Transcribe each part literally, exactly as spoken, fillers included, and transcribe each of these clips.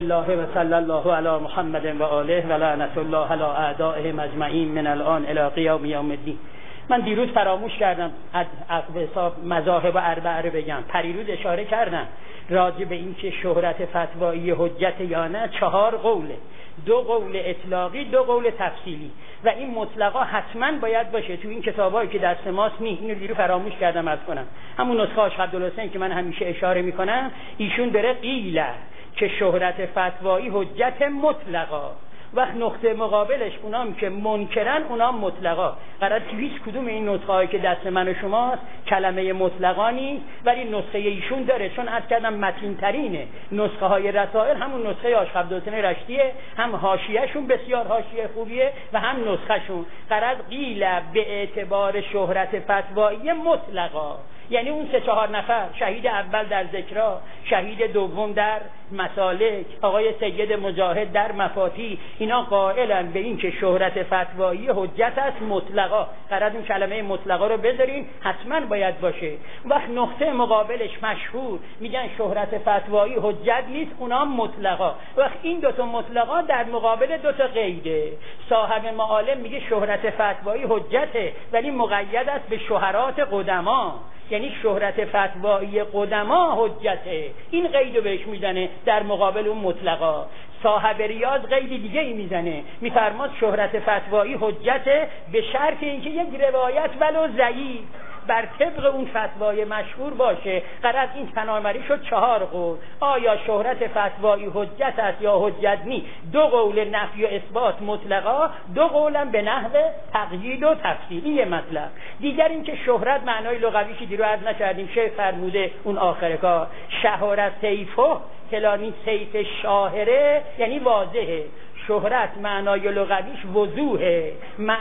الله و صلی الله علی محمد و آله و لعنت الله علی اعدائهم اجمعین من الان الی قیام یوم الدین. من دیروز فراموش کردم از حساب مذاهب اربعه رو بگم. پریروز اشاره کردم راجع به این که شهرت فتوایی حجت یا نه چهار قوله، دو قول اطلاقی، دو قول تفصیلی و این مطلقا حتما باید باشه تو این کتابایی که دست ماست. نیست، اینو دیرو فراموش کردم از کنم. همون نسخه اش عبدالحسین که من همیشه اشاره میکنم، ایشون داره قیله که شهرت فتوایی حجت مطلقا، وقت نقطه مقابلش اونام که منکرن اونام مطلقا. قرار هیچ کدوم این نسخه هایی که دست من و شماست کلمه مطلقا نیست، ولی نسخه ایشون داره. چون عرض کردم متین ترینه نسخه های رسائل همون نسخه آش عبدالحسین رشتیه، هم حاشیه‌شون بسیار حاشیه خوبیه و هم نسخه‌شون. قرار قیل به اعتبار شهرت فتوایی مطلقا، یعنی اون سه چهار نفر، شهید اول در ذکرا، شهید دوم در مسالک، آقای سید مجاهد در مفاتیح، اینا قائلن به این که شهرت فتوایی حجت است مطلقا. قرار این کلمه مطلقا رو بذارین، حتما باید باشه. وقت نقطه مقابلش مشهور میگن شهرت فتوایی حجت نیست، اونام مطلقا. وقت این دوتا مطلقا در مقابل دوتا قیده. صاحب معالم میگه شهرت فتوایی حجته ولی مقید است به شهرات قدما، یعنی شهرت فتوایی قدما حجته. این قیدو بهش میزنه در مقابل اون مطلقا. صاحب ریاض قید دیگه ای میزنه، میفرماد شهرت فتوایی حجته به شرط اینکه یک روایت ولو ضعیف بر طبق اون فتوای مشهور باشه. قرار این تنامری شد چهار قول. آیا شهرت فتوایی حجت است یا حجت نی؟ دو قول نفی و اثبات مطلقا، دو قولم به نحو تقیید و تفصیلی مطلب. دیگر این که شهرت معنای لغویش دیرو عرض نکردیم، شیخ فرموده اون آخر کار شهرت سیفه کلانی سیف شاهره، یعنی واضحه. شهرت معنای لغویش وضوحه،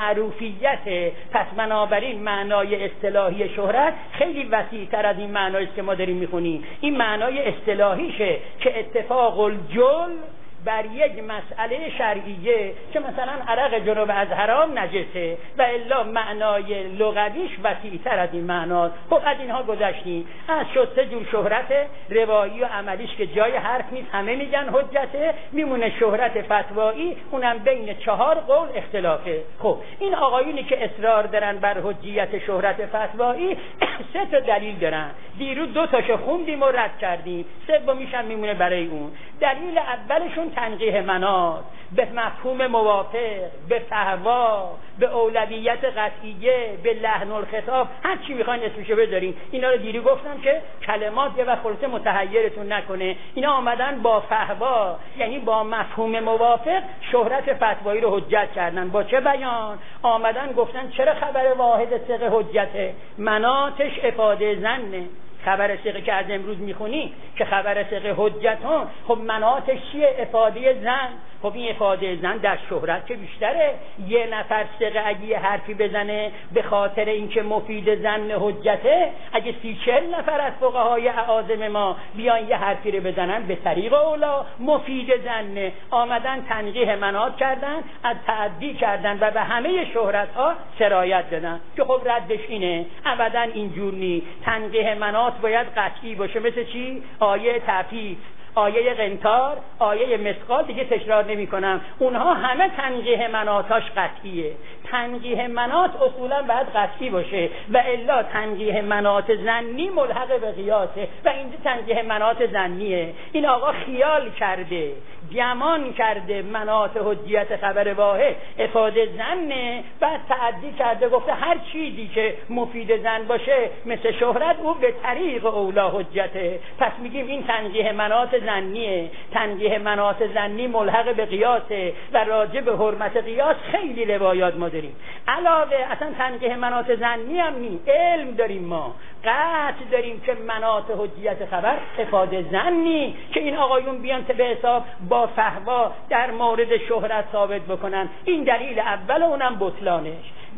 معروفیته. پس بنابراین معنای اصطلاحی شهرت خیلی وسیع‌تر از این معنایی است که ما داریم میخونیم. این معنای اصطلاحیشه که اتفاق الجل بر یک مسئله شرعیه که مثلا عرق جنوب از حرام نجسه و الا معنای لغویش وسیع‌تر از این معناست. خب از اینها گذشتیم. از شد سه جور شهرت، روایی و عملیش که جای حرف نیست، همه میگن حجته. میمونه شهرت فتوایی، اونم بین چهار قول اختلافه. خب این آقایونی که اصرار دارن بر حجیت شهرت فتوایی سه تا دلیل دارن. دیروز دو تاشو خوندیم و رد کردیم، سومیش هم میمونه برای اون. دلیل اولشون تنقیح مناط به مفهوم موافق، به فهوا، به اولویت قطعیه، به لحن الخطاب، هر چی میخواین اسمشو بذارین. اینا رو دیری گفتم که کلمات یه وقت خلاصه متحیرتون نکنه. اینا آمدن با فهوا، یعنی با مفهوم موافق، شهرت فتوایی رو حجت کردن. با چه بیان؟ آمدن گفتن چرا خبر واحد ثقه حجته؟ مناطش افاده ظنه. خبر ثقه که از امروز میخونی که خبر ثقه حجتان، خب مناطش چیه؟ افاده زن. خب این افاده زن در شهرت که بیشتره. یه نفر ثقه اگه یه حرفی بزنه به خاطر اینکه مفید زن حجته، اگه سی چهل نفر از فقهای اعاظم ما بیان یه حرفی رو بزنن به طریق اولا مفید زن، آمدن تنقیح مناط کردن، از تعدی کردن و به همه شهرت ها سرایت دادن که خب ردش اینه ابدا اینجور نی. تنقیح مناط باید قطعی باشه. مثل چی؟ آیه تعفیف، آیه قنطار، آیه مسقال، دیگه تکرار نمی کنم. اونها همه تنقیح مناطاش قطعیه. تنقیح مناط اصولا باید قطعی باشه و الا تنقیح مناط ظنی ملحق به قیاسه و اینجا تنقیح مناط ظنیه. این آقا خیال کرده، گمان کرده مناط حجیت خبر واحد افاده ظنه، بعد تعدی کرده گفته هر چیزی که مفید ظن باشه مثل شهرت او به طریق اولا حجته. پس میگیم این تنقیح مناط ظنیه. تنقیح مناط ظنی ملحق به قیاسه و راجع به حرمت قیاس خیلی روایات ما داریم. علاوه اصلا تنقیح مناط ظنی هم نی، علم داریم ما، قطع داریم که مناط حجیت خبر افاده ظنی، که این آقایون بیان به حساب با فهوا در مورد شهرت ثابت بکنن. این دلیل اول، اونم بطلانش.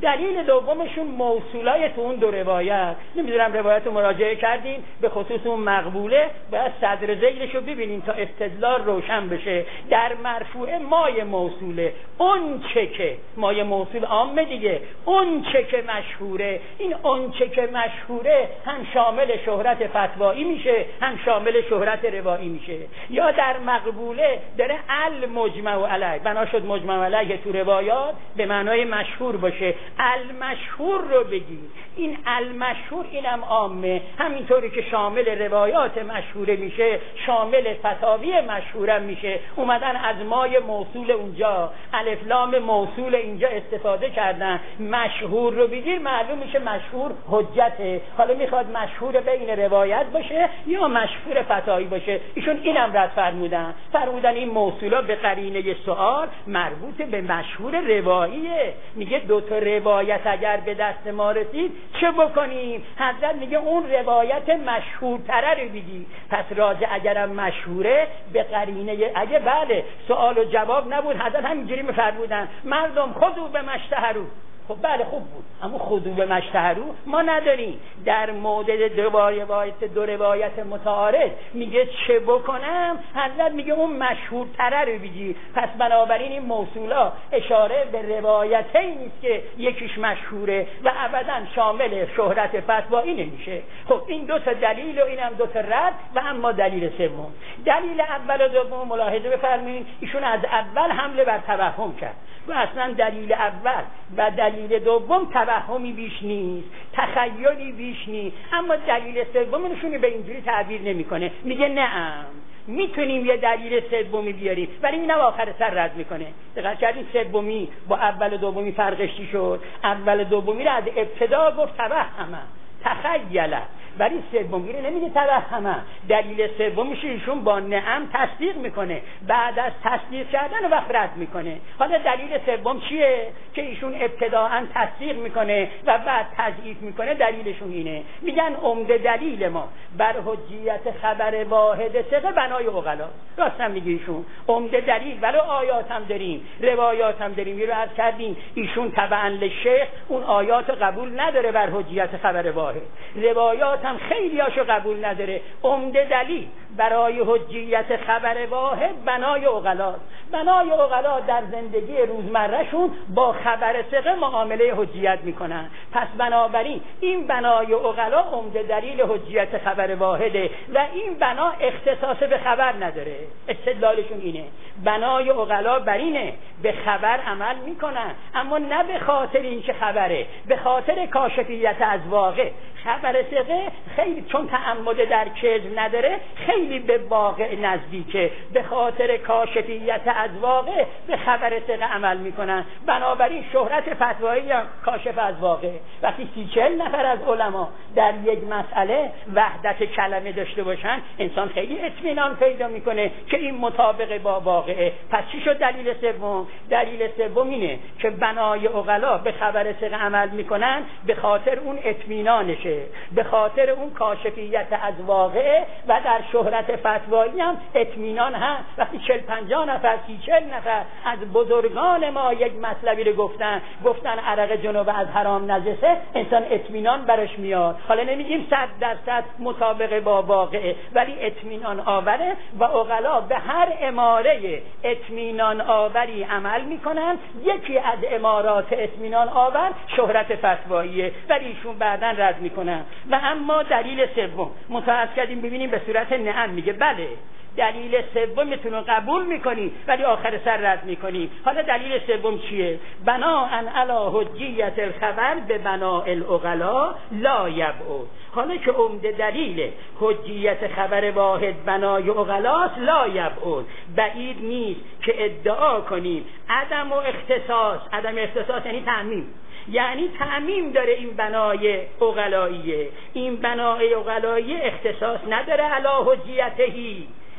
دلیل دومشون موصولای تو اون دو روایت، نمیدونم روایت رو مراجعه کردین، به خصوص اون مقبوله باید صدر ذیلش رو ببینین تا استدلال روشن بشه. در مرفوعه مای موصوله، اون چه که مای موصول عامه دیگه، اون چه که مشهوره، این اون چه که مشهوره هم شامل شهرت فتوایی میشه هم شامل شهرت روایی میشه. یا در مقبوله داره المجمع علیه، بنا شد مجمع علیه تو روایات به معنای مشهور باشه، المشهور رو بگیر. این المشهور اینم عامه، همینطوری که شامل روایات مشهوره میشه شامل فتاوی مشهورم میشه. اومدن از مای موصول اونجا الف لام موصول اینجا استفاده کردن، مشهور رو بگیر معلوم میشه مشهور حجته. حالا میخواد مشهور بین روایت باشه یا مشهور فتاوی باشه، ایشون اینم رد فرمودن، فرمودن این موصولا به قرینه سوال مربوط به مشهور رواییه. میگه دو تا روایت اگر به دست ما رسید چه بکنیم؟ حضرت میگه اون روایت مشهورتره رو بگی. پس راجع اگرم مشهوره به قرینه، اگه بله سوال و جواب نبود حضرت همینجوری میفرمودن مردم خذوا بمشتهروا. خب بله خوب بود، اما خذوا بمشتهروا ما نداریم. در مورد دو روایت دو روایت متعارض میگه چه بکنم؟ حضرت میگه اون مشهورتره رو بگی. پس بنابراین این موصولا اشاره به روایتی نیست که یکیش مشهوره و ابدا شامل شهرت فتوایی نمیشه. خب این دو تا دلیل و اینم دو تا رد. و اما دلیل سوم، دلیل اول و دوم ملاحظه بفرمایید ایشون از اول حمله بر توهم کرد و اصلا دلیل اول و دلیل دوم توهمی بیش نیست، تخیلی بیش نیست. اما دلیل سومشون به اینجوری تعبیر نمیکنه، میگه نعم میتونیم یه دلیل سومی بیاریم، ولی این آخر سر رد میکنه. دقیق کردین سومی با اول و دومی فرقش چی شد؟ اول و دومی رو از ابتدا گفت توهمه تخیله، ولی سومی رو نمیگه توهمه. دلیل سومش ایشون با نعم تصدیق میکنه، بعد از تصدیق کردن وقت رد میکنه. حالا دلیل سوم چیه که ایشون ابتداعا تصدیق میکنه و بعد تضعیف میکنه؟ دلیلشون اینه، میگن عمده دلیل ما بر حجیت خبر واحد ثقه بنای عقلا. راستم میگه ایشون عمده دلیل، ولو آیات هم داریم روایات هم داریم. یه رو عرض کردیم ایشون تبعا للشیخ اون آیات قبول نداره بر حجیت خبر واحد، روایات هم خیلی هاشو قبول نداره. عمده دلیل برای حجیت خبر واحد بنای عقلا. بنای عقلا در زندگی روزمرهشون با خبر ثقه معامله حجیت میکنن. پس بنابراین این بنای عقلا عمده دلیل حجیت خبر واحده و این بنا اختصاص به خبر نداره. استدلالشون اینه، بنای عقلا بر اینه به خبر عمل میکنن، اما نه به خاطر این که خبره، به خاطر کاشفیت از واقع. خبر ثقه خیلی چون تعمد در کذب نداره خیلی به واقع نزدیکه، به خاطر کاشفیت از واقع به خبر ثقه عمل میکنن. بنابراین شهرت فتوایی هم کاشف از واقع. وقتی سی چهل نفر از علما در یک مسئله وحدت کلمه داشته باشن انسان خیلی اطمینان پیدا میکنه که این مطابق با واقعه. پس چی شد دلیل سوم؟ دلیل سوم اینه که بنای عقلا به خبر ثقه عمل میکنن به خاطر اون اطمینانشه، به خاطر اون کاشفیت از واقع و در شهرت فتوایی هم اطمینان هست. وقتی چل پنجاه نفر سی چل نفر از بزرگان ما یک مطلبی رو گفتن گفتن عرق جنوب از حرام نجسه، انسان اطمینان برش میاد. حالا نمیگیم صد درصد مطابق با واقعه، ولی اطمینان آوره و عقلا به هر اماره اطمینان آوری عمل میکنن. یکی از امارات اطمینان آور شهرت فتواییه، ولی ایشون بعداً رد میکنن. و اما دلیل سوم متأسف کردیم ببینیم به صورت نعم میگه بله دلیل سومتون رو قبول میکنی ولی آخر سر رد میکنی. حالا دلیل سوم چیه؟ بناءً علی حجیت الخبر به بناء العقلا لا یبعد. حالا که عمده دلیل حجیت خبر واحد بنای عقلاست، لا یبعد بعید نیست که ادعا کنیم عدم و اختصاص. عدم اختصاص یعنی تعمیم، یعنی تعمیم داره این بنای عقلاییه. این بنای عقلایی اختصاص نداره علی حجیتهی،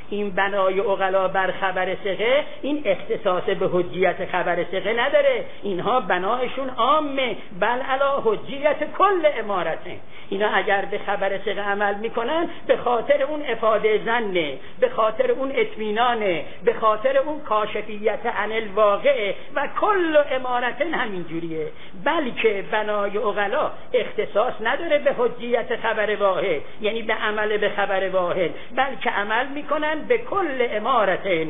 این بنای عقلا بر خبر ثقه این اختصاص به حجیت خبر ثقه نداره، اینها بنایشون عامه، بل علا حجیت کل امارته. اینا اگر به خبر ثقه عمل میکنن به خاطر اون افاده ظنه، به خاطر اون اطمینانه، به خاطر اون کاشفیت عن الواقع و کل امارتن همین جوریه. بلکه بنای عقلا اختصاص نداره به حجیت خبر واحد، یعنی به عمل به خبر واحد، بلکه عمل میکنن به کل امارتن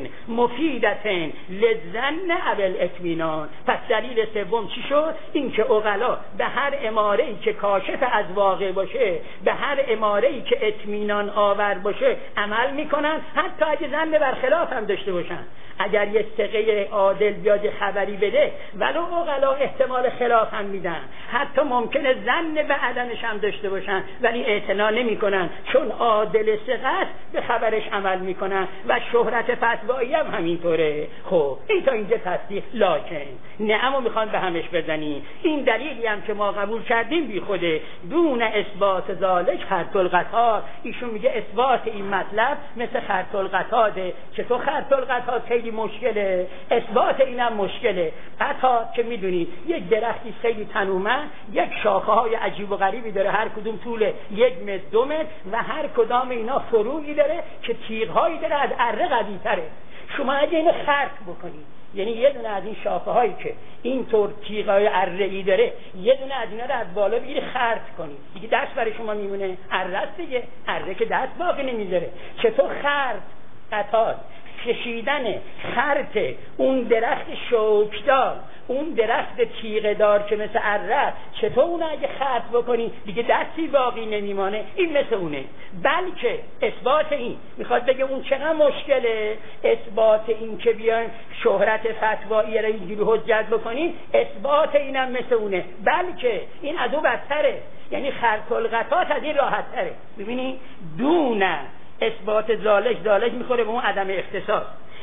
مفیدتن للظن او الاطمینان. پس دلیل سوم چی شد؟ این که عقلا به هر اماره‌ای که کاشف از واقع باشه، به هر اماره‌ای که اطمینان آور باشه عمل میکنن، حتی اگه ظن برخلاف هم داشته باشن. اگر یه ثقه عادل بیاد خبری بده ولو عقلا احتمال خلاف هم میدن، حتی ممکنه ظن به عدمش هم داشته باشن ولی اعتنا نمیکنن، چون عادل ثقه است به خبرش عمل میکنن و شهرت فتوایی هم همینطوره. خب این تا اینجا تصدیق، لکن نعمو میخوان به همش بزنی. این دلیلی هم که ما قبول کردیم بی خوده، دون اثبات ذالک خرط القطار. ایشون میگه اثبات این مطلب مثل خرط القطاده. چطور خرط القطار خیلی مشکله، اثبات اینم مشکله. قطار که میدونید یک درختی خیلی تنومند، یک شاخه های عجیب و غریبی داره، هر کدوم طول یک متر دو متر و هر کدام اینا فروعی داره که تیغ‌هایی داره از اره قوی‌تره. شما اگه اینو خرط بکنید، یعنی یه دونه از این شاخه هایی که اینطور تیغای اره‌ای داره، یه دونه از اینا رو از بالا بگیری خرط کنید، دیگه دست برای شما میمونه؟ اره است دیگه، اره که دست باقی نمیذاره. چطور خرط قطار کشیدن خرط اون درخت شوکدار، اون درخت تیغه دار که مثل اره، چطور اون اگه خرط بکنی دیگه دستی باقی نمیمانه؟ این مثل اونه. بلکه اثبات این میخواد بگه اون چقدر مشکله، اثبات این که بیاین شهرت فتوایی را اینجوری حجت بکنی، اثبات اینم مثل اونه. بلکه این از او بدتره، یعنی خرط القطات از این راحت تره. ببینی دونه اثبات ذالک، ذالک میخوره به اون عدم اختصاص.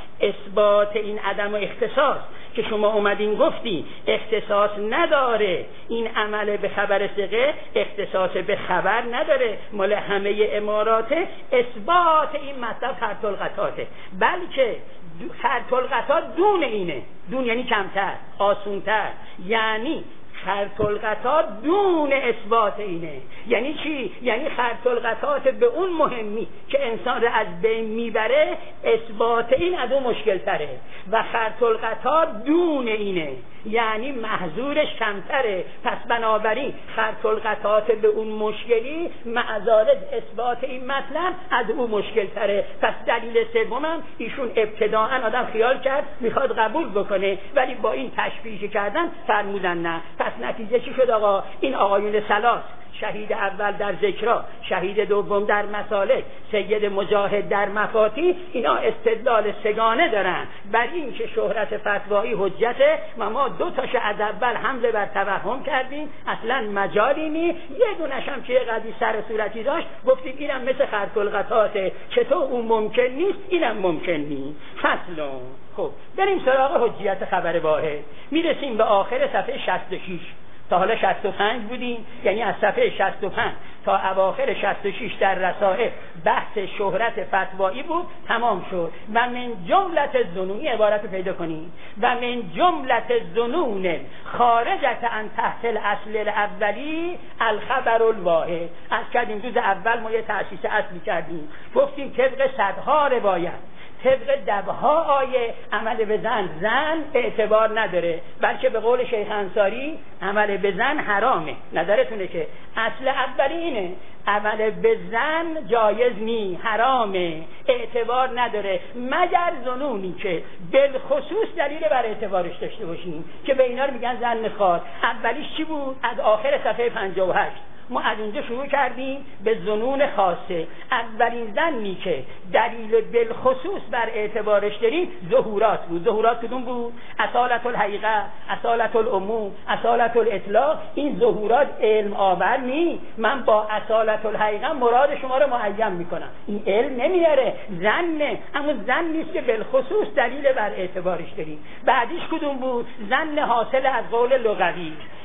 اثبات این عدم اختصاص که شما اومدین گفتی اختصاص نداره، این عمل به خبر ثقه اختصاص به خبر نداره، مال همه اماراته. اثبات این مطلب خرط القطاته، بلکه خرط القطات دون اینه. دون یعنی کمتر، آسونتر، یعنی خرط القطات دون اثبات اینه. یعنی چی؟ یعنی خرط القطات به اون مهمی که انسان رو از بین میبره، اثبات این از اون مشکل تره و خرط القطات دون اینه، یعنی محظورش کمتره. پس بنابراین خرط القطات به اون مشکلی معذارت اثبات این مطلب از اون مشکل تره. پس دلیل سومم ایشون ابتداعا آدم خیال کرد میخواد قبول بکنه، ولی با این تشبیه کردن فرمودن نه. پس نتیجه چی شد آقا؟ این آقایون ثلاث، شهید اول در ذکرا، شهید دوم در مسالک، سید مجاهد در مفاتی، اینا استدلال سگانه دارن بر این که شهرت فتوایی حجته و ما دو تاش از اول حمله بر توهم کردیم، اصلا مجالی نی. یه دونش هم که قضیه سر صورتی داشت گفتیم اینم مثل خرط القطاته، چطور اون ممکن نیست اینم ممکن نیست. فصل. خب بریم سراغ حجیت خبر واحد. میرسیم به آخر صفحه شصت و شش. تا حالا شصت و پنج بودیم، یعنی از صفحه شصت و پنج تا اواخر شصت و شش در رسائل بحث شهرت فتوایی بود، تمام شد. و من جملت الظنون، عبارت رو پیدا کنید، و من جملت الظنون خارجت عن تحت الاصل الاولی الخبر الواحد. از کردیم روز اول ما یه تأسیس اصلی کردیم، گفتیم طبق صدها روایت، طبق دبها آیه عمل به زن زن اعتبار نداره، بلکه به قول شیخ انصاری عمل به زن حرامه. نظرتونه که اصل اولی اینه، عمل به زن جایز نی، حرامه، اعتبار نداره، مگر ظنونی که بالخصوص دلیل بر اعتبارش داشته باشیم که به اینا رو میگن زن خاص. اولیش چی بود؟ از آخر صفحه پنجاه و هشت ما از اونجا شروع کردیم به ظنون خاصه. اولین ظنی که دلیل بالخصوص بر اعتبارش داریم ظهورات بود. ظهورات کدوم بود؟ اصالت الحقیقه، اصالت العموم، اصالت الاطلاق. این ظهورات علم آور نی، من با اصالت الحقیقه مراد شما رو معین میکنم، این علم نمیاره، ظنه، اما ظن نیست که بالخصوص دلیل بر اعتبارش داریم. بعدیش کدوم بود؟ ظن حاصل از قول لغوی،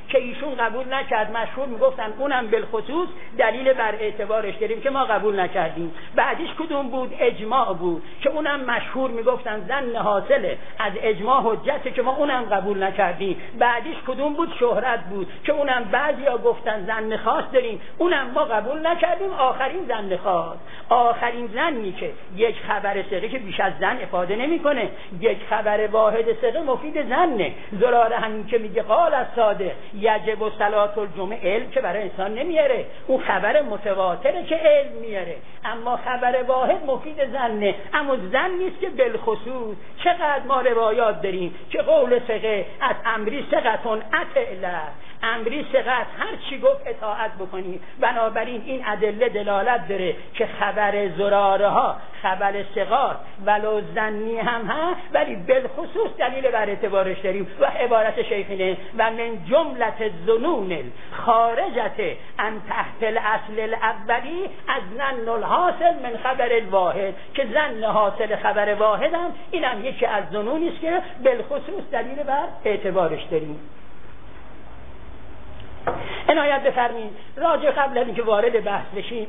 که ایشون قبول نکرد، مشهور میگفتن اونم بالخصوص دلیل بر اعتبارش داریم که ما قبول نکردیم. بعدش کدوم بود؟ اجماع بود که اونم مشهور میگفتن ظن حاصله از اجماع حجته که ما اونم قبول نکردیم. بعدش کدوم بود؟ شهرت بود که اونم بعضیا گفتن ظن خاص داریم، اونم ما قبول نکردیم. آخرین ظن خاص، آخرین ظنی که یک خبر ثقه که بیش از ظن افاده نمیکنه، یک خبر واحد ثقه مفید ظنه. زراره همین که میگه قال الصادق یجب صلات الجمعه، علم که برای انسان نمیاره، اون خبر متواتره که علم میاره. اما خبر واحد مفید ظنه، اما ظن نیست که بالخصوص. چقدر ما روایات داریم که قول ثقه از امری ثقتون اطع، امری ثقت هر چی گفت اطاعت بکنی. بنابراین این ادله دلالت داره که خبر زراره ها خبر ثقات ولو ظنی هم ها، ولی بالخصوص دلیل بر اعتبارش داریم. و عبارت شیخینه و من جملت الظنون خارجت عن تحت الاصل الاولی از ظن الحاصل من خبر الواحد، که ظن حاصل خبر واحد هم اینم یکی از ظنونی است که بالخصوص دلیل بر اعتبارش داریم. عنایت بفرمایید راجع قبل از اینکه وارد بحث بشیم،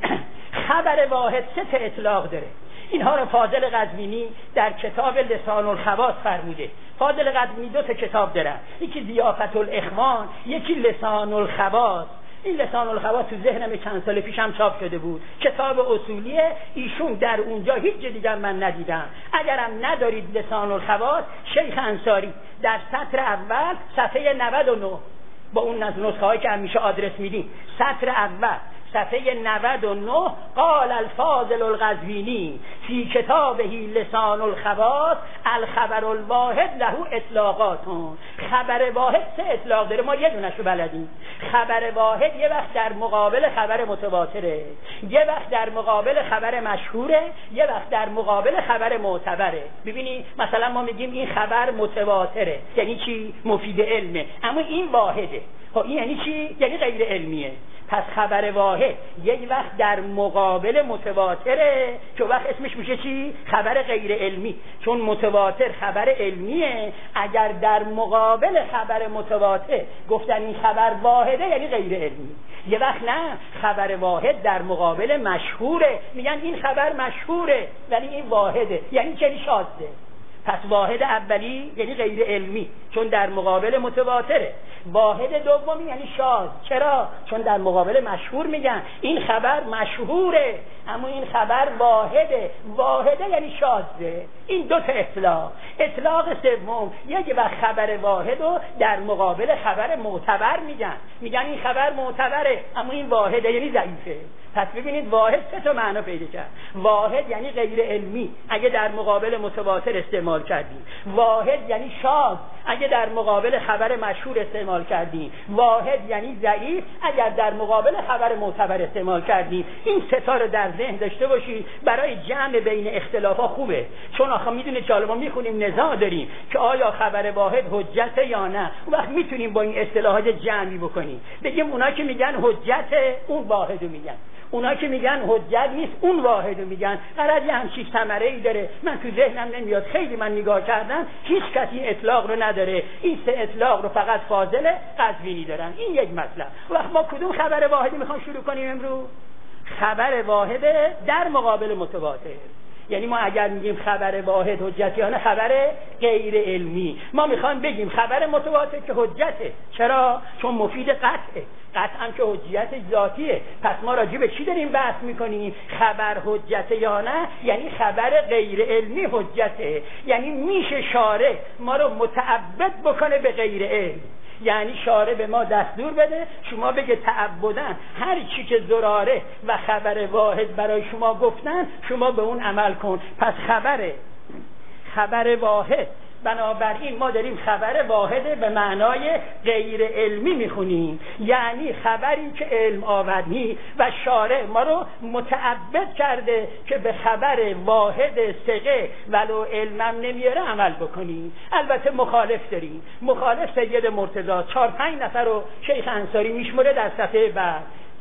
خبر واحد سه تا اطلاق داره. اینها رو فاضل قزوینی در کتاب لسان الخواص فرموده. فاضل قزوینی دو تا کتاب داره، یکی ضیافت الاخوان، یکی لسان الخواص. این لسان الخواص تو ذهنم چند سال پیش هم چاپ شده بود، کتاب اصولیه. ایشون در اونجا هیچ دیگر من ندیدم. اگرم ندارید لسان الخواص، شیخ انصاری در سطر اول صفحه نود و نه با اون نسخه هایی که همیشه آدرس میدیم، سطر اول صفحه نود و نه قال الفاضل القزوینی فی کتابه لسان الخواص الخبر الواحد له اطلاقاتون. خبر واحد سه اطلاق داره، ما یه دونشو بلدیم. خبر واحد یه وقت در مقابل خبر متواتره، یه وقت در مقابل خبر مشهوره، یه وقت در مقابل خبر معتبره. ببینید مثلا ما میگیم این خبر متواتره، یعنی چی؟ مفید علمه. اما این واحده، خب این یعنی چی؟ یعنی غیر علمیه. پس خبر واحد یک وقت در مقابل متواتره که وقت اسمش میشه چی؟ خبر غیر علمی. چون متواتر خبر علمیه، اگر در مقابل خبر متواتر گفتن این خبر واحده یعنی غیر علمی. یه وقت نه، خبر واحد در مقابل مشهوره، میگن این خبر مشهوره ولی این واحده، یعنی چنین شاذه. پس واحد اولی یعنی غیر علمی چون در مقابل متواتره. واحد دومی یعنی شاذ. چرا؟ چون در مقابل مشهور میگن این خبر مشهوره اما این خبر واحده. واحده یعنی شاذه. این دو تا اطلاق. اطلاق سوم یک وقت خبر واحد رو در مقابل خبر معتبر میگن، میگن این خبر معتبره اما این واحده یعنی ضعیفه. پس ببینید واحد سه تا معنا پیدا کرد. واحد یعنی غیر علمی اگه در مقابل متواتر استعمال کردیم. واحد یعنی شاذ اگه در مقابل خبر مشهور استعمال کردیم. واحد یعنی ضعیف اگر در مقابل خبر معتبر استعمال کردیم. این سه تا رو در ذهن داشته باشید، برای جمع بین اختلافا خوبه. چون آخه میدونید که ما میخونیم نزاع داریم که آیا خبر واحد حجته یا نه. اون وقت میتونیم با این اصطلاحات جمعی بکنیم، بگیم اونا که میگن حجته اون واحدو میگن، اونا که میگن حجت نیست اون واحدو میگن. قرار یه همچین ثمره‌ای داره. من تو ذهنم نمیاد، خیلی من نگاه کردم هیچ کسی اطلاق رو نداره. این سه اطلاق رو فقط فاضل قزوینی دارن. این یک مطلب. وقت ما کدوم خبر واحدی میخوام شروع کنیم امروز؟ خبر واحد در مقابل متواتر. یعنی ما اگر میگیم خبر واحد حجتیانه، خبر غیر علمی. ما میخوایم بگیم خبر متواتر که حجته. چرا؟ چون مفید قطعه. قطعا که حجیت ذاتیه. پس ما راجع به چی داریم بحث میکنیم؟ خبر حجته یا نه؟ یعنی خبر غیر علمی حجته. یعنی میشه شارع ما رو متعبد بکنه به غیر علم. یعنی شارع به ما دستور بده شما بگه تعبدن هر چی که زراره و خبر واحد برای شما گفتن شما به اون عمل کن. پس خبر خبر واحد، بنابراین ما داریم خبر واحد به معنای غیر علمی میخونیم، یعنی خبری که علم آوردنی و شارع ما رو متعبد کرده که به خبر واحد ثقه ولو علمم نمیاره عمل بکنیم. البته مخالف داریم. مخالف سید مرتضی چهار پنج نفر رو شیخ انصاری میشمره در صفحه بعد.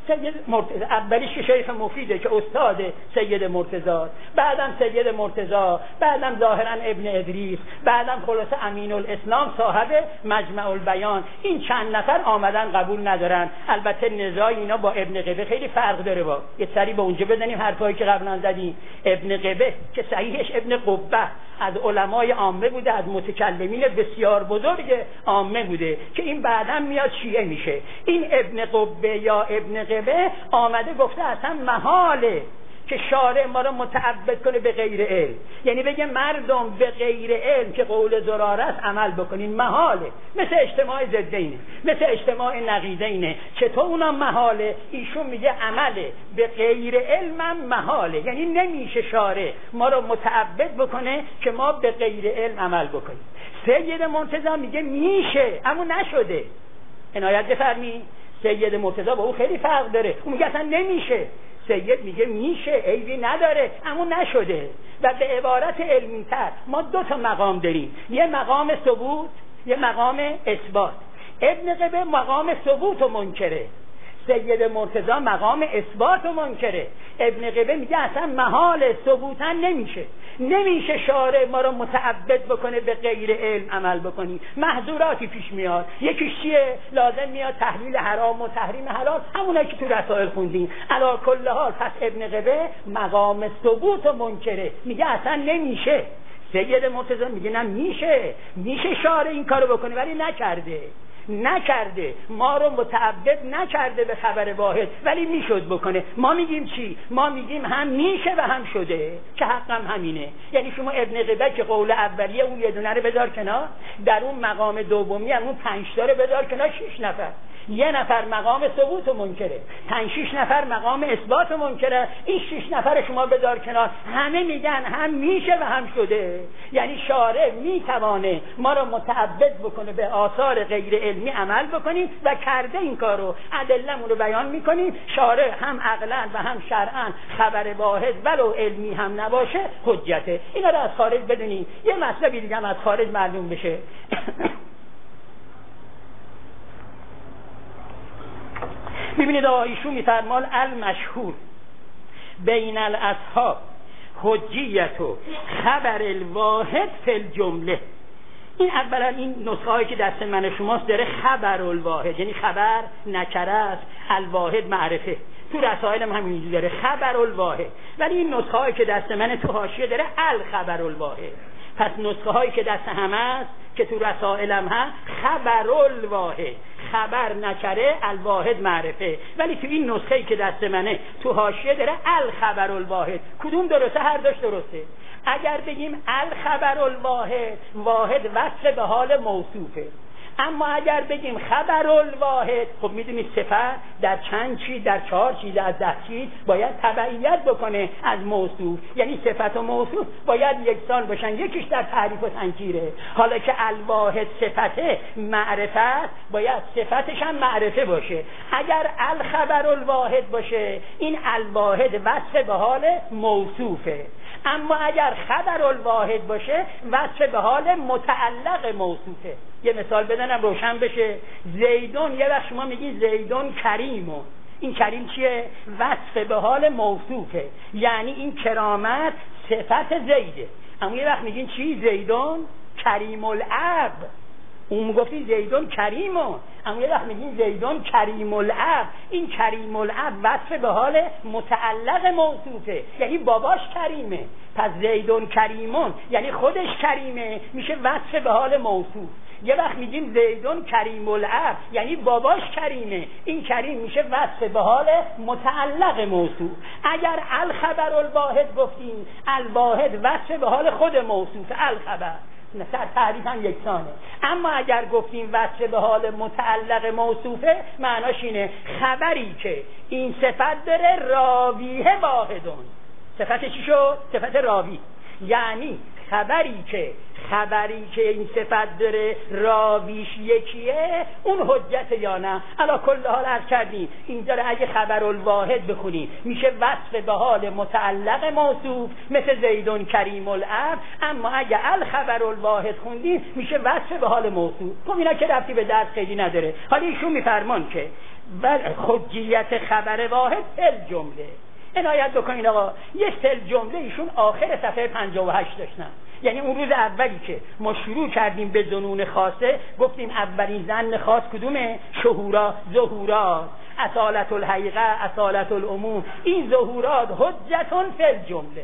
سید مرتضی اولیش که شیخ مفیده که استاد سید مرتضی، بعدم سید مرتضی، بعدم ظاهرا ابن ادریس، بعدم خلاصه امین الاسلام صاحب مجمع البیان. این چند نفر آمدن قبول ندارن. البته نزاع اینا با ابن قبه خیلی فرق داره. با یه سری به اونجا بزنیم حرفایی که قبلا زدیم. ابن قبه که صحیحش ابن قبه از علمای عامه بوده، از متکلمین بسیار بزرگ عامه بوده که این بعداً میاد شیعه میشه. این ابن قبه یا ابن قبه آمده گفته اصلا محاله که شارع ما رو متعبد کنه به غیر علم، یعنی بگه مردم به غیر علم که قول زراره است عمل بکنین، محاله. مثل اجتماع ضدینه، مثل اجتماع نقیضینه. چطور اونا محاله؟ ایشون میگه عمله به غیر علم محاله، یعنی نمیشه شارع ما رو متعبد بکنه که ما به غیر علم عمل بکنیم. سید مرتضی میگه میشه اما نشده. عنایت بفرمایید. سید مرتضی با او خیلی فرق داره. اون میگه اصلا نمیشه. سید میگه میشه، عیبی نداره اما نشده. و به عبارت علمی تر ما دو تا مقام داریم، یه مقام ثبوت، یه مقام اثبات. ابن قبه مقام ثبوت و منکره، سید مرتضی مقام اثبات و منکره. ابن قبه میگه اصلا محال ثبوتا نمیشه، نمیشه شارع ما رو متعبد بکنه به غیر علم عمل بکنی. محظوراتی پیش میاد، یکیش چیه؟ لازم میاد تحلیل حرام و تحریم حلال، همونایی که تو رسائل خوندین. علی کل حال پس ابن قبه مقام ثبوت و منکره، میگه اصلا نمیشه. سید مرتضی میگه نه میشه، میشه شارع این کارو بکنه ولی نکرده. نکرده، ما رو متعبد نکرده به خبر واحد ولی میشد بکنه. ما میگیم چی؟ ما میگیم هم میشه و هم شده که حقم همینه. یعنی شما ابن قبه که قول اولیه اون یه دونه رو بذار کنار، در اون مقام دومی هم اون پنج تا رو بذار کنار، شش نفر. یه نفر مقام ثبوت و منکره، پنج شش نفر مقام اثبات و منکره. این شش نفر شما بذار کنار، همه میگن هم میشه و هم شده. یعنی شارع میتوانه ما رو متعبد بکنه به آثار غیر علمی عمل بکنیم و کرده این کارو. ادله‌مون رو بیان میکنیم. شارع هم عقلاً و هم شرعاً خبر واحد ولو علمی هم نباشه حجته. اینا رو از خارج بدونید. یه مطلبی دیگه هم از خارج معلوم بشه. ببینید آیشون میفرمال المشهور بین الاصحاب حجیت و خبر الواحد فی الجمله. این اولا این نسخه هایی که دست من شماست داره خبر الواحد، یعنی خبر نکره است، الواحد معرفه. تو رسائل هم همینجوری داره خبر الواحد، ولی این نسخه هایی که دست من تو حاشیه داره الخبر الواحد. پس نسخه هایی که دست همه است که تو رسائل هم هست خبر الواحد، خبر نکره، الواحد معرفه. ولی تو این نسخه‌ای که دست منه تو حاشیه داره الخبر الواحد. کدوم درسته؟ هر دوش درسته. اگر بگیم الخبر الواحد، واحد وصف به حال موصوفه. اما اگر بگیم خبر الواحد، خب میدونید صفت در چند چیز، در چهار چیز از ده چیز باید تبعیت بکنه از موصوف. یعنی صفت و موصوف باید یکسان باشن، یکیش در تعریف و تنکیره. حالا که الواحد صفته معرفت، باید صفتش هم معرفه باشه. اگر الخبر الواحد باشه، این الواحد وصف به حال موصوفه. اما اگر خبر الواحد باشه وصف به حال متعلق موصوفه. یه مثال بدنم روشن بشه. زیدون، یه وقت شما میگین زیدون کریمون، این کریم چیه؟ وصف به حال موصوفه، یعنی این کرامت صفت زیده. اما یه وقت میگین چی؟ زیدون کریم الاب، اون گفتی زیدون کریمون، اما یه وقت میگین زیدون کریم الاب. این کریم الاب وصف به حال متعلق موصوفه، یعنی باباش کریمه. پس زیدون کریمون یعنی خودش کریمه، میشه وصف به حال موصوف. یه وقت میگیم زیدون کریم الاب یعنی باباش کریمه، این کریم میشه وصف به حال متعلق موصوف. اگر الخبر الواحد گفتیم، الواحد وصف به حال خود موصوف الخبر، نصر تعریف هم یکسانه. اما اگر گفتیم وصف به حال متعلق موصوفه، معناش اینه خبری که این صفت داره راویه واحدون. صفت چی شد؟ صفت راوی. یعنی خبری که خبری که این صفت داره راویش یکیه، اون حجت یا نه. علا کل حال عرض کردیم اینجا رو اگه خبر الواحد بخونیم میشه وصف به حال متعلق موصوف مثل زیدون کریم الاب. اما اگه الخبر الواحد خوندیم میشه وصف به حال موصوف. خب اینا که ربطی به درس خیلی نداره. حالا ایشون میفرمان که و حجیت خبر واحد فل جمله. عنایت بکنید آقا، یه فل جمله ایشون آخر صفحه پنجاه و هشت داشتن. یعنی اون روز اولی که ما شروع کردیم به ظنون خاصه گفتیم اولین ظن خاص کدومه؟ شهورا، ظهورات، اصالت الحقیقه، اصالت العموم. این ظهورات حجتون فل جمله.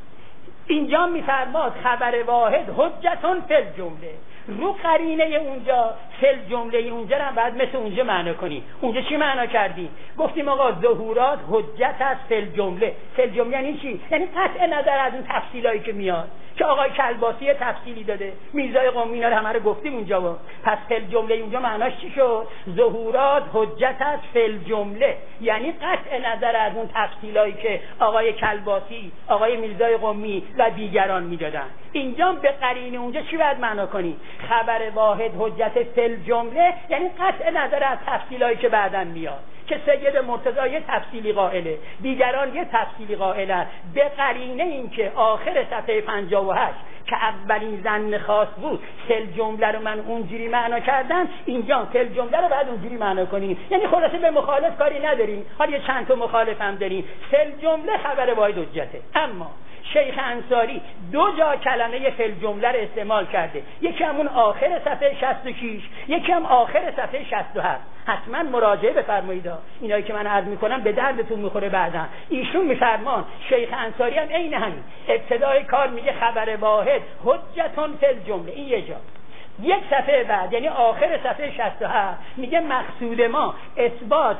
اینجا میفرماد خبر واحد حجتون فل جمله. رو قرینه اونجا فل جمله اونجا رو بعد مثل اونجا معنا کنی. اونجا چی معنا کردی؟ گفتیم آقا ظهورات حجت است فل جمله. فل جمله یعنی چی؟ یعنی قطع نظر از اون تفصیلایی که میاد که آقای کلباسی تفصیلی داده، میرزای قمی اینا رو همه رو گفتیم اونجا. با پس فل جمله اونجا معناش چی شد؟ ظهورات حجت است فل جمله، یعنی قطع نظر از اون تفصیلایی که آقای کلباسی، آقای میرزای قمی و دیگران میدادن. اینجا به قرینه اونجا چی باید معنا کنی؟ خبر واحد حجت فل جمله، یعنی قطع نظر از تفصیلایی که بعداً میاد که سید مرتضی یه تفصیلی قائله، دیگران یه تفصیلی قائلن. به قرینه این که آخر صفحه پنجاه و هشت که اولین ظن خاص بود فل جمله رو من اونجوری معنا کردم، اینجا فل جمله رو بعد اونجوری معنا کنیم. یعنی خلاصه به مخالف کاری نداریم، حالا یه چند تا مخالف هم داریم. فل جمله خبر واحد حجته. اما شیخ انصاری دو جا کلمه فل جمله رو استعمال کرده، یکی همون آخر صفحه شصت و شش، یکی هم آخر صفحه شصت و هفت. حتما مراجعه بفرمایید، اینایی که من عرض میکنم به دردتون میخوره بعدا. ایشون میفرمان شیخ انصاری هم عین همین ابتدای کار میگه خبر واحد حجتون فل جمله. این یه جا. یک صفحه بعد یعنی آخر صفحه شصت و هفت میگه مقصود ما اثبات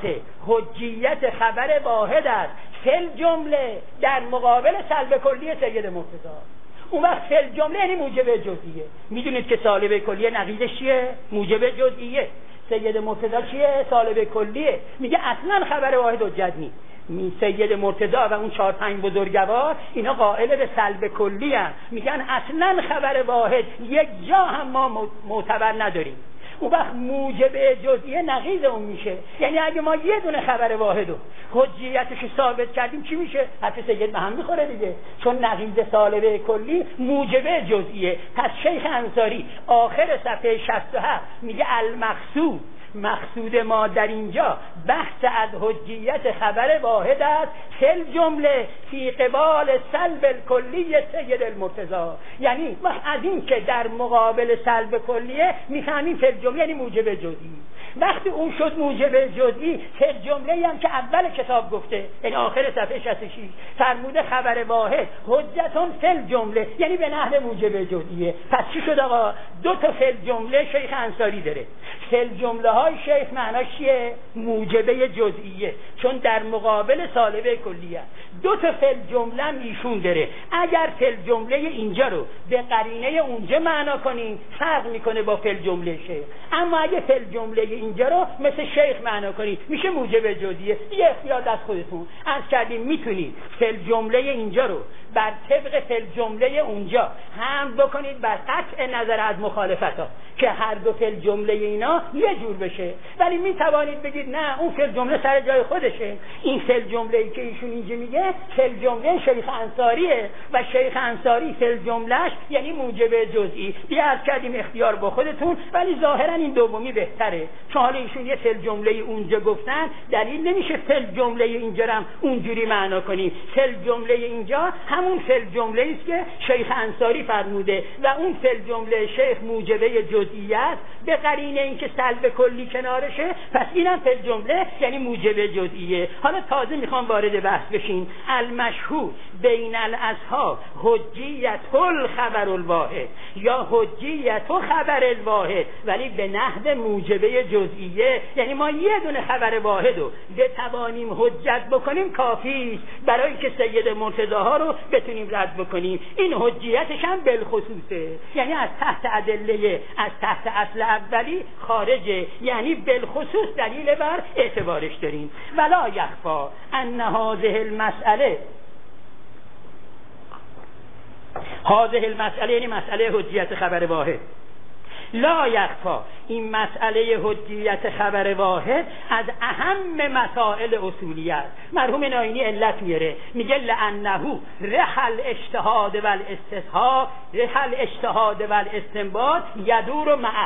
حجیت خبر واحد است فل جمله در مقابل سلب کلی سید مرتضی. اون وقت فل جمله یعنی موجب جزئیه. میدونید که سالب کلیه نقیضش چیه؟ موجب جزئیه. سید مرتضی چیه؟ سالب کلیه. میگه اصلا خبر واحد حجت نیست. می سید مرتضی و اون چهار پنج بزرگوار اینا قائل به سلب کلی هستند، میگن اصلا خبر واحد یک جا هم ما معتبر نداریم. اون وقت موجب جزئیه نقیض اون میشه. یعنی اگه ما یه دونه خبر واحد و حجیتش ثابت کردیم چی میشه؟ حرف سید به هم میخوره دیگه، چون نقیض سالب کلی موجب جزئیه. پس شیخ انصاری آخر صفحه شصت و هفت میگه المقصود، مقصود ما در اینجا بحث از حجیت خبر واحد است فل جمله فی قبال سلب الکلی سید المرتضی. یعنی از این که در مقابل سلب کلیه میفهمیم فل جمله یعنی موجب جزئی. وقتی اون شد موجب جزئی، فل جمله هم که اول کتاب گفته یعنی آخر صفحه شصت و شش فرموده خبر واحد حجتون فل جمله یعنی به نحو موجب جزئیه. پس چی شد آقا؟ دو تا فل جمله شیخ انصاری داره. فل جمله های شیخ معناش چیه؟ موجبه جزئیه، چون در مقابل سالبه کلیه. دو تا فل جمله ایشون داره. اگر فل جمله اینجا رو به قرینه اونجا معنا کنیم فرق میکنه با فل جمله شیخ. اما اگه فل جمله اینجا رو مثل شیخ معنا کنید میشه موجب جزئیه. یه اختیار دست خودتون. عرض کردیم میتونید فل جمله اینجا رو بر طبق فل جمله اونجا هم بکنید بر قطع نظر از مخالفت ها که هر دو فل جمله اینا یه جور بشه، ولی میتوانید بگید نه اون فل جمله سر جای خودشه. این فل جمله‌ای که ایشون اینجا میگه فل جمله شیخ انصاریه و شیخ انصاری فل جملهش یعنی موجب جزئی. بیاد کردیم اختیار با خودتون، ولی ظاهرا این دومی بهتره، چون حالا ایشون یه فل جمله اونجا گفتن دلیل نمیشه فل جمله اینجا هم اونجوری معنا کنیم. فل جمله اینجا همون فل جمله است که شیخ انصاری فرموده و اون فل جمله شیخ موجبه جزئیت به قرینه اینکه سلب کلی کنارشه، پس اینم فل جمله یعنی موجب جزئیه. حالا تازه میخوام وارد بحث بشین. المشهور بین الاصحاب حجیت الخبر الواحد یا حجیت خبر الواحد، ولی به نحو موجبه جزئیه. یعنی ما یه دونه خبر واحد رو بتوانیم حجت بکنیم کافی برای که سید مرتضی ها رو بتونیم رد بکنیم. این حجیتش هم بالخصوصه، یعنی از تحت ادله از تحت اصل اولی خارجه، یعنی بالخصوص دلیل بر اعتبارش داریم. ولا یخفا ان هذه المسئله هذه المسئله یعنی مسئله حجیت خبر واحد. لا یخفا این مسئله حجیت خبر واحد از اهم مسائل اصولی است. مرحوم ناینی علت میاره، میگه لانه رحل اجتهاد و الاستصحاب رحل اجتهاد و الاستنباط یدور معه.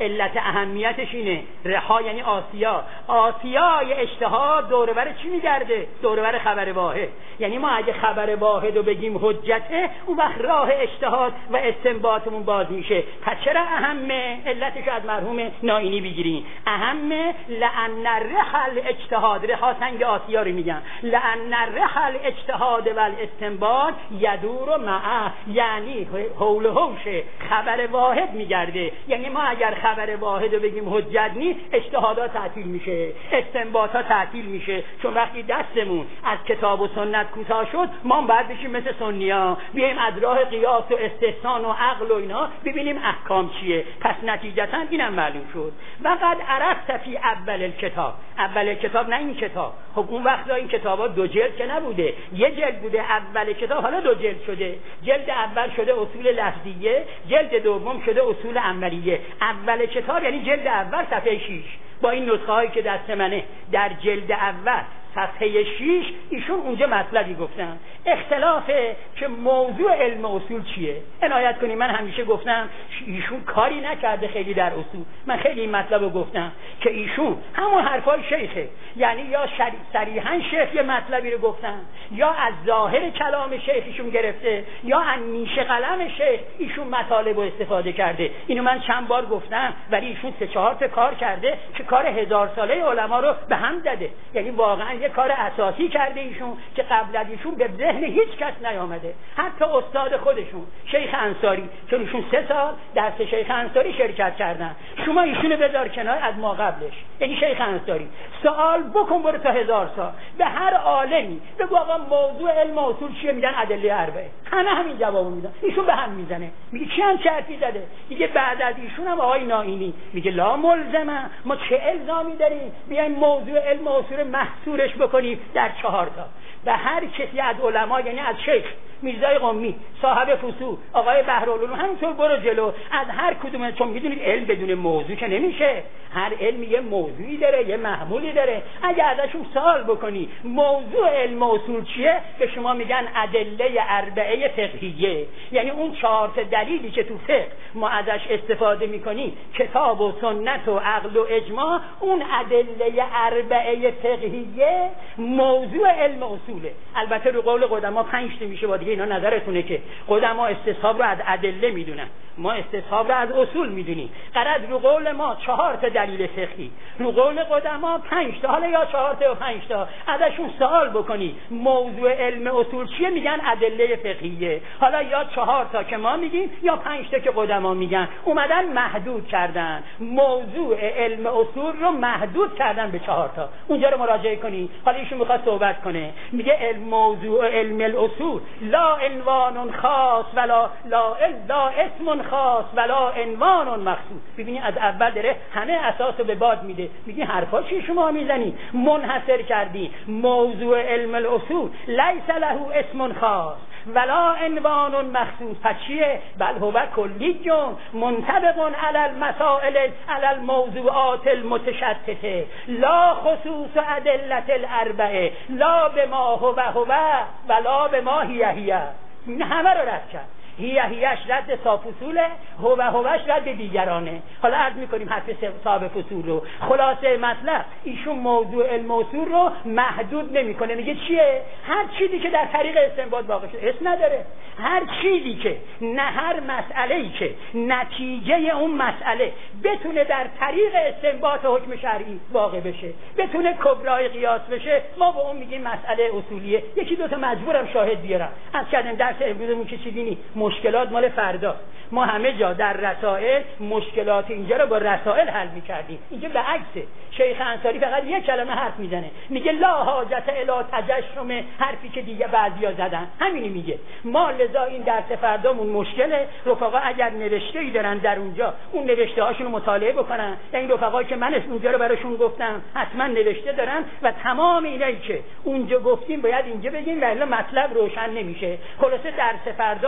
علت اهمیتش اینه. رها یعنی آسیا. آسیای اجتهاد دور بر چی میگرده؟ دور بر خبر واحد. یعنی ما اگه خبر واحد رو بگیم حجته، اون وقت راه اجتهاد و استنباطمون باز میشه. پس چرا اهمه؟ علتش از مرحوم نائینی بگیریم. اهمه لأن رحل اجتهاد، رها سنگ آسیا رو میگن، لأن رحل اجتهاد و الاستنباط یدور معه، یعنی حول و حوش خبر واحد میگرده. یعنی ما اگر خبر واحد رو بگیم حجت نیست، اجتهادات تعطیل میشه، استنباطات تعطیل میشه. چون وقتی دستمون از کتاب و سنت کوتاه شد، ما باید بشیم مثل سنی‌ها، بیایم از راه قیاس و استحسان و عقل و اینا ببینیم احکام چیه. پس نتیجتا اینم معلوم شد. وقد عرفت فی اول الکتاب، اول کتاب نه این کتاب. خب اون وقت این کتابا دو جلد که نبوده، یه جلد بوده اول کتاب، حالا دو جلد شده. جلد اول شده اصول لفظیه، جلد دوم شده اصول عملیه. اول کتاب یعنی جلد اول صفحه شش. با این نسخه هایی که دست منه، در جلد اول صفحه شش ایشون اونجا مطلبی گفتن. اختلافه که موضوع علم اصول چیه. عنایت کنید من همیشه گفتم ایشون کاری نکرده خیلی در اصول. من خیلی این مطلب رو گفتم که ایشون همون حرفای شیخه، یعنی یا صریحا شیخ یه مطلبی رو گفتن، یا از ظاهر کلام شیخ ایشون گرفته، یا از نیش قلم شیخ ایشون مطالب رو استفاده کرده. اینو من چند بار گفتم، ولی ایشون سه چهار تا کار کرده که کار هزار ساله علما رو به هم داده. یعنی واقعا یه کار اساسی کرده ایشون که قبل از ایشون به ذهن هیچ کس نیامده، حتی استاد خودشون شیخ انصاری، چون ایشون سه سال درس شیخ انصاری شرکت کردن. شما ایشونو بذار کنار از ما قبلش، یعنی شیخ انصاری سوال بکن برو تا هزار سال به هر عالمی بگو آقا موضوع علم اصول چیه، میگن ادله اربعه، همه همین جوابو میدن. ایشون به هم میزنه، میگه چی هم چرتی زده. دیگه بعد از ایشون هم آقای نائینی میگه لا ملزمه، ما چه الزامی داریم بیایم موضوع علم اصول محصورش بکنیم در چهار تا. و هر کسی از علما، یعنی از شیخ میرزای قمی صاحب فصول، آقای بحرالعلوم، همینطور برو جلو از هر کدوم. چون میدونید علم بدون موضوع که نمیشه. هر علم یه موضوعی داره، یه محمولی داره. اگه ازشون سوال بکنی موضوع علم اصول چیه، به شما میگن ادله اربعه فقهیه. یعنی اون چهار تا دلیلی که تو فقه ما ازش استفاده میکنیم، کتاب و سنت و عقل و اجماع، اون ادله اربعه فقهیه موضوع علم اصوله. البته رو قول قدما پنج تا میشه، با دیگه اینا نظرتونه که قدما استصحاب رو از ادله میدونن، ما استصحاب رو از اصول میدونیم. غرض رو قول ما چهار تا دلیل فقهی، رو قول قدما پنج تا، حالا یا چهار تا یا پنج تا. ازشون سوال بکنی موضوع علم اصول چیه، میگن ادله فقهیه. حالا یا چهار تا که ما میگیم یا پنج تا که قدما میگن. اومدن محدود کردن موضوع علم اصول رو، محدود کردن به چهار تا. اونجا رو مراجعه کنی. حالا ایشون میخواد صحبت کنه، میگه علم موضوع علم الاصول لا عنوان خاص ولا لا لا اسم خاص ولا عنوان مخصوص. ببینی از اول داره همه اساسو به باد میده. میگی حرفا چی شما میزنی؟ منحصر کردی موضوع علم الاصول لیس له اسم خاص ولا عنوان مخصوص. پس چیه؟ بل هو کلی منطبق علی المسائل علی الموضوعات المتشتته لا خصوص ادله الاربعه لا بما هو هو ولا بما هی هی. همه رو رد کرد. هی هیش رد صاحب فصوله، هو هوش رد دیگرانه. حالا عرض میکنیم حرف صاحب فصول رو. خلاصه مطلب ایشون موضوع علم اصول رو محدود نمیکنه. میگه چیه؟ هر چیزی که در طریق استنباط واقع شده اسم نداره. هر چیزی که نه هر مسئله‌ای که نتیجه اون مسئله بتونه در طریق استنباط حکم شرعی واقع بشه، بتونه کبرای قیاس بشه، ما به اون میگیم مسئله اصولیه. یکی دو تا مجبورم شاهد بیارم. از کردن درس امروزمون که چیزی نیست، مشکلات مال فردا. ما همه جا در رسائل مشکلات اینجا رو با رسائل حل می‌کردیم. اینجا به عکسه. شیخ انصاری فقط یک کلمه حرف میزنه، میگه لا حاجت الی تجشم، حرفی که دیگه بعضیا زدن همینی میگه. ما لذا این درس فردامون مشکله. رفقا اگر نوشته‌ای دارن در اونجا، اون نوشته هاشون رو مطالعه بکنن. این رفقا که من اسم اونجا رو براشون گفتم حتما نوشته دارن و تمام اینایی که اونجا گفتیم باید اینجا بگیم، ولی مطلب روشن نمیشه. خلاصه درس فردامون از اون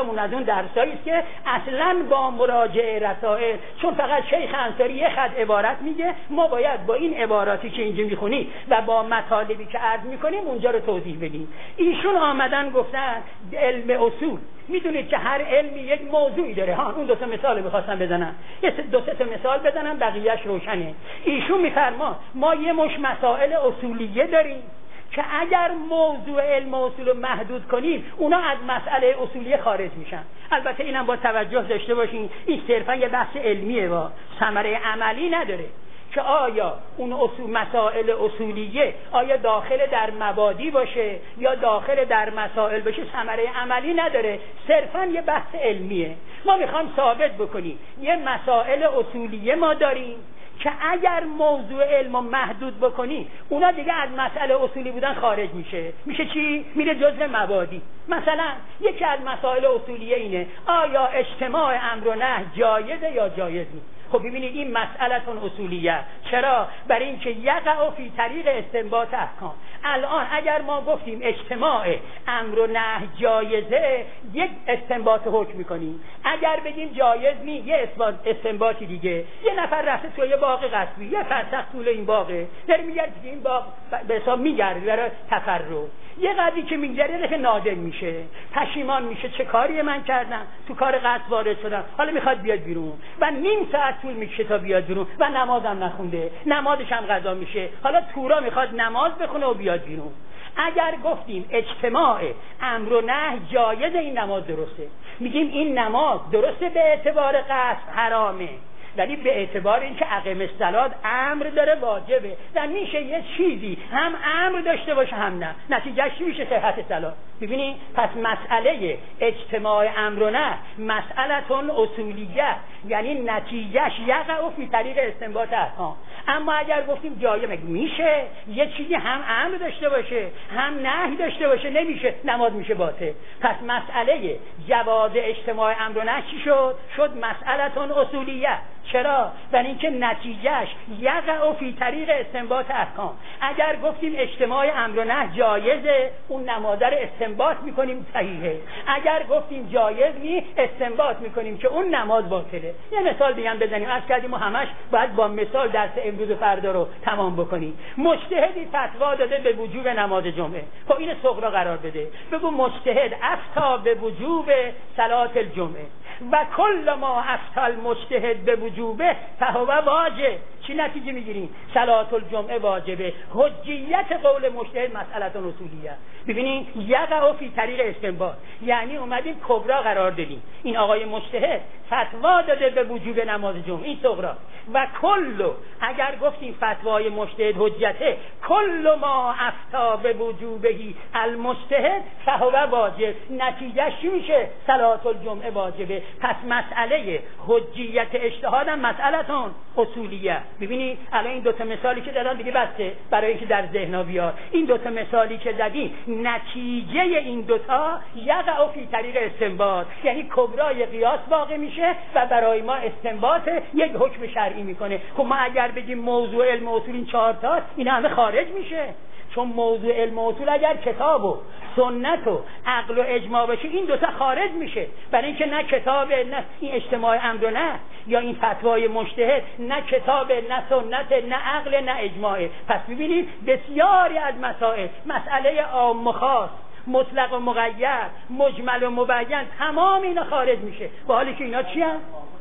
همون درسایی است که اصلا با مراجعه رسائل، چون فقط شیخ انصاری یه خط عبارت میگه، ما باید با این عباراتی که اینجا میخونی و با مطالبی که عرض میکنیم اونجا رو توضیح بدیم. ایشون آمدن گفتن علم اصول، میدونید که هر علمی یک موضوعی داره. ها اون دو تا مثال میخواستم بزنم، یه دو سه تا مثال بزنم بقیه‌اش روشنه. ایشون میفرما ما یه مش مسائل اصولیه داریم که اگر موضوع علم اصول رو محدود کنیم اونا از مسئله اصولیه خارج میشن. البته اینم با توجه داشته باشین این صرفا یه بحث علمیه و ثمره عملی نداره که آیا اون اصول مسائل اصولیه آیا داخل در مبادی باشه یا داخل در مسائل باشه ثمره عملی نداره، صرفا یه بحث علمیه. ما میخوام ثابت بکنیم یه مسائل اصولیه ما داریم که اگر موضوع علم محدود بکنی اونا دیگه از مسئله اصولی بودن خارج میشه. میشه چی؟ میره جزء مبادی. مثلا یکی از مسائل اصولیه اینه آیا اجتماع امر و نهی جایزه یا جایز نیست. خب ببینید این مسئله‌تون اصولیه. چرا؟ برای اینکه یقع فی طریق استنباط احکام. الان اگر ما گفتیم اجتماع امر و نهی جایزه، یک استنباط حکم میکنیم. اگر بگیم جایز نیست، یه استنباطی دیگه. یه نفر رفته توی باغ قصبی، یه فرسخ طول این باغه، داره میگرده این باغ به حساب میگرده برای تفرع. یه قدری که میگرده که نادم میشه، پشیمان میشه، چه کاری من کردم، تو کار قصد وارد شدم، حالا میخواد بیاد بیرون و نیم ساعت طول میکشه تا بیاد بیرون و نمازم نخونده، نمازش هم قضا میشه، حالا تورا میخواد نماز بخونه و بیاد بیرون. اگر گفتیم اجتماع امر و نهی جایز، این نماز درسته، میگیم این نماز درسته به اعتبار قصد حرامه، ولی به اعتبار اینکه اقیم الصلاة امر داره واجبه و میشه یه چیزی هم امر داشته باشه هم نه، نتیجهش میشه صحت صلاة. ببینید پس مسئله اجتماع امر و نه مسئله‌تون اصولیه، یعنی نتیجهش یقع فی طریق استنباط احکام. اما اگر گفتیم جایز میشه یه چیزی هم امر داشته باشه هم نهی داشته باشه، نمیشه، نماز میشه باطل. پس مسئله جواز اجتماع امر و نه چی شد؟ شد مسئله‌تون اصولیه. چرا؟ برای اینکه نتیجهش یقع فی طریق استنباط احکام. اگر گفتیم اجتماع امر و نهی جایزه، اون نماز رو استنباط میکنیم صحیحه. اگر گفتیم جایز نی، استنباط میکنیم که اون نماز باطله. یه مثال دیگه هم بزنیم، از کردیم ما همش باید با مثال درس امروز و فردا رو تمام بکنیم. مجتهدی فتوا داده به وجوب نماز جمعه، خب این صغرا قرار بده، بگو مجتهد افتا به وجوب صلات الجمعه و کل ما افتا المجتهد به وجوبه فهو واجب. چی نتیجه میگیریم؟ صلات الجمعه واجبه. حجیت قول مجتهد مسئله اصولیه. ببینید یقع فی طریق استنباط، یعنی اومدیم کبرا قرار دادیم، این آقای مجتهد فتوا داده به وجوب نماز جمعه، این صغرا. و کل اگر گفتیم فتوای مجتهد حجته، کل ما افتا به وجوبهی المجتهد فهو واجب، نتیجه چی میشه؟ صلات الجمعه واجبه. پس مسئله حجیت اجتهاد هم مسئله‌تون اصولیه. ببینید الان این دو تا مثالی که دادم دیگه بسته برای اینکه در ذهن بیاد. این دو تا مثالی که زدیم نتیجه این دو تا یقع فی طریق استنباط، یعنی کبرای قیاس واقع میشه و برای ما استنباط یک حکم شرعی میکنه. خب ما اگر بگیم موضوع علم اصول این چهار تا، این همه خارج میشه، چون موضوع علم اصول اگر کتاب و سنت و عقل و اجماع باشه این دوتا خارج میشه، برای اینکه نه کتاب نه این اجتماع امر نه یا این فتوای مجتهد، نه کتاب نه سنت نه عقل نه اجماع. پس ببینید بسیاری از مسائل، مسئله عام و خاص، مطلق و مقید، مجمل و مبین، تمام اینا خارج میشه، با حالی که اینا چی هست؟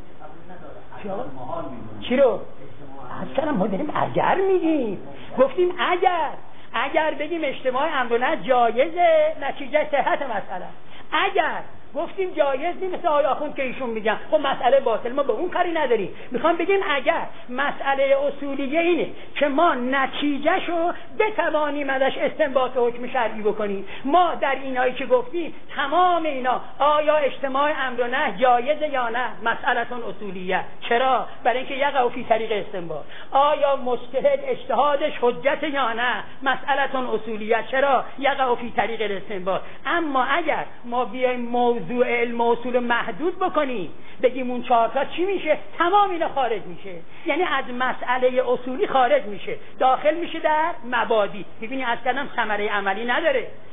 چی رو؟ اصلا ما داریم اگر میگیم، گفتیم اگر اگر بگیم اجتماع امر نه جایزه، نتیجه صحت مسئله. اگر گفتیم جایز نیست مثل آقای آخوند که ایشون میگن خب مسئله باطل، ما به اون کاری نداریم. میخوام بگیم اگر مسئله اصولیه اینه که ما نتیجهشو بتوانیم ازش استنباط حکم شرعی بکنیم، ما در اینایی که گفتیم تمام اینا آیا اجتماع امر نه جایزه یا نه، مسئله‌تون اصولیه. چرا؟ برای اینکه یقع فی طریق استنباط. آیا مجتهد اجتهادش حجت یا نه، مسئله‌تون اصولیه. چرا؟ یقع فی طریق استنباط. اما اگر ما بیایم موضوع علم و اصول محدود بکنیم، بگیم اون چهار تا چی میشه، تمام اینا خارج میشه، یعنی از مسئله اصولی خارج میشه، داخل میشه در مبادی. ببینید از کلام ثمره عملی نداره.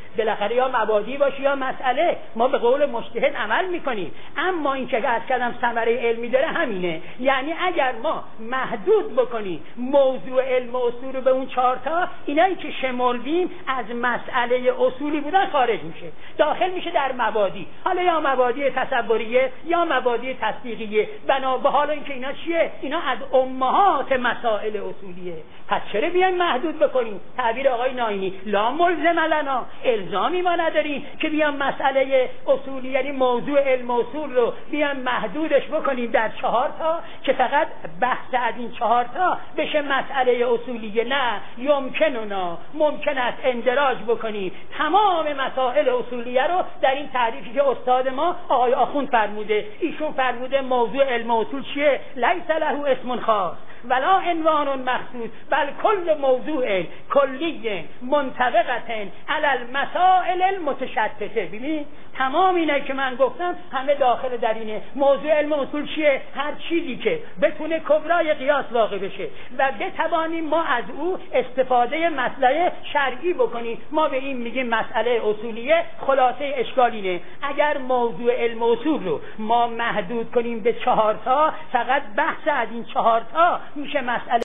بالاخره یا مبادی باشه یا مسئله، ما به قول مجتهد عمل میکنیم. اما این که از کردم ثمره علمی داره همینه، یعنی اگر ما محدود بکنیم موضوع علم و اصول رو به اون چهار تا، اینایی که شمردیم از مسئله اصولی بودن خارج میشه، داخل میشه در مبادی، حالا یا مبادی تصوریه یا مبادی تصدیقیه. بنا به حال اینکه اینا چیه؟ اینا از امهات مسائل اصولیه. پس چرا بیایم محدود بکنیم؟ تعبیر آقای ناینی لا ملزم لنا، الزامی ما نداریم که بیام مسئله اصولی یعنی موضوع علم اصول رو بیام محدودش بکنیم در چهار تا که فقط بحث از این چهار تا بشه مسئله اصولیه. نه، یمکننا، ممکن است اندراج بکنیم تمام مسائل اصولیه رو در این تعریفی که استاد ما آقای آخوند فرموده. ایشون فرموده موضوع علم اصول چیه؟ لیس له اسم خاص ولا عنوان مخصوص بل کل موضوع کلی منطبقة علی المسائل المتشتته. ببین تمام اینایی که من گفتم همه داخل در اینه. موضوع علم اصول چیه؟ هر چیزی که بتونه کبرای قیاس واقع بشه و بتوانیم ما از او استفاده مسئله شرعی بکنیم، ما به این میگیم مسئله اصولیه. خلاصه اشکال اینه اگر موضوع علم اصول رو ما محدود کنیم به چهار تا، فقط بحث از این چهار تا میشه مسئله